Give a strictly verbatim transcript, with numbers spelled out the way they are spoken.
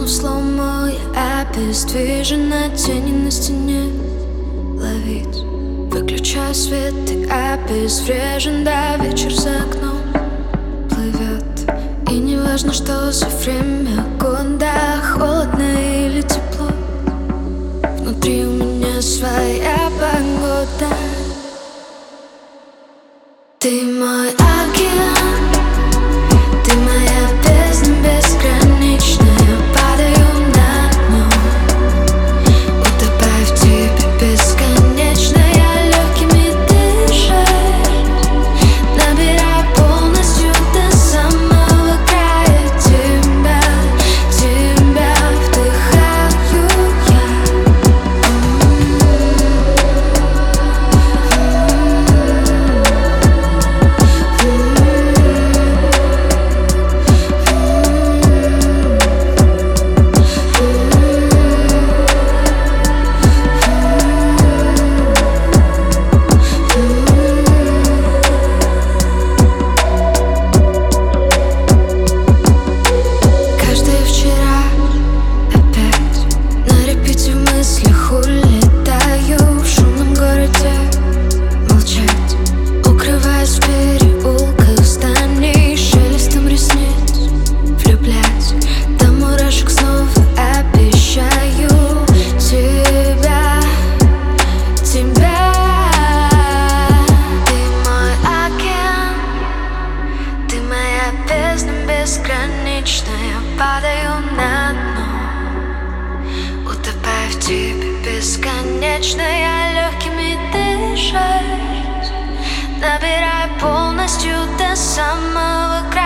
слому я обездвижена, тени на стене ловить. Выключаю свет и обезврежен, да, вечер за окном плывет. И не важно, что за время года, холодно или тепло, внутри у меня своя погода. Ты мой океан, ты моя бездна бесконечная. Падаю на дно, утопаю в тебе бесконечно. Я легкими дышать, набираю полностью до самого края. Тебя, тебя вдыхаю я. Бесконечная, падаю на дно, утопаю в тебе бесконечно. Я легкими дышать, набираю полностью до самого края.